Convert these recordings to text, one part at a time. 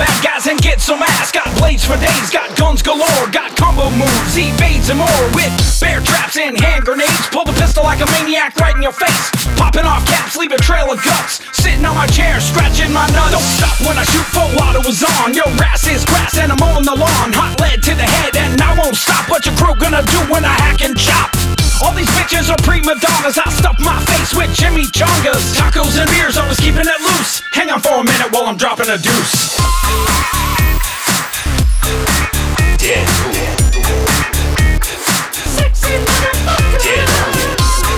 bad guys and get some ass. Got blades for days, got guns galore, got combo moves, evades and more. With bear traps and hand grenades, pull the pistol like a maniac right in your face. Popping off caps, leave a trail of guts. Sitting on my chair, scratching my nuts. Don't stop when I shoot, full auto is on. Your ass is grass and I'm on the lawn. Hot lead to the head and I won't stop. What your crew gonna do when I hack and chop? All these bitches are prima donnas. I stuff my face with chimichangas. Tacos and beers, always keeping it loose. Hang on for a minute while I'm dropping a deuce. Deadpool. Sexy motherfucker. Deadpool.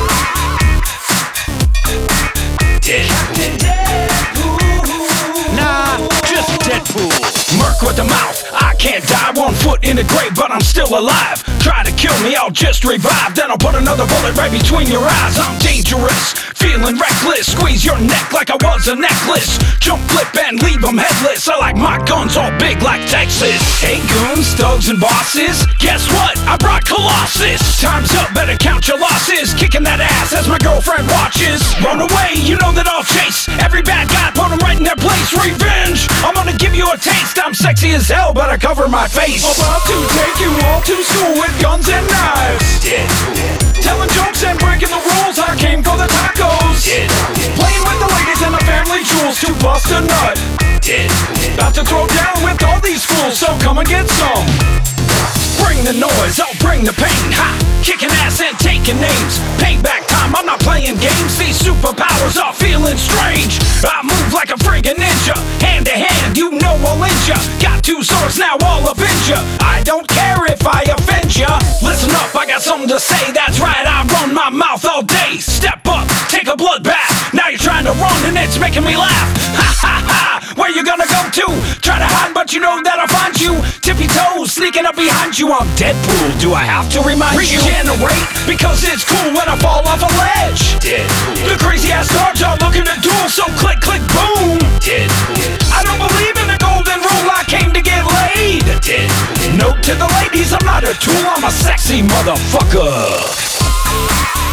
Deadpool. Nah, just Deadpool. Merc with the mouth. I can't die, 1 foot in the grave, but I'm still alive. Try to kill me, I'll just revive. Then I'll put another bullet right between your eyes. I'm dangerous, feeling reckless. Squeeze your neck like I was a necklace. Jump, flip, and leave them headless. I like my guns all big like Texas. Hey goons, thugs, and bosses, guess what? I brought Colossus. Time's up, better count your losses. Kicking that ass as my girlfriend watches. Run away, you know that I'll chase every bad guy, put them right in their place. Revenge, I'm gonna give you a taste. I'm sexy as hell, but I cover my face. About to take you all to school with guns and knives. Deadpool. Telling jokes and breaking the rules, I came for the tacos. Deadpool. Playing with the ladies and the family jewels to bust a nut. Deadpool. About to throw down with all these fools, so come and get some. Bring the noise, I'll bring the pain. Ha! Kicking ass and taking names. Payback time, I'm not playing games. These superpowers are feeling strange. I move like a friggin' ninja. Hand to hand, you know I'll injure ya. Got 2 swords, now I'll avenge ya. I don't care if I offend ya. Listen up, I got something to say. That's right, I run my mouth all day. Step up, take a bloodbath. Now you're trying to run and it's making me laugh. Ha ha ha, where you gonna go to? Try to hide, but you know that I'll find you. Tippy toes, sneaking up behind you. I'm Deadpool, do I have to remind you? Regenerate, because it's cool when I fall off a ledge. Deadpool. The crazy ass guards are looking to duel, so click, click, boom. Deadpool. I don't believe in the golden rule, I came to get laid. Deadpool. Note to the ladies, I'm not a tool, I'm a sexy motherfucker.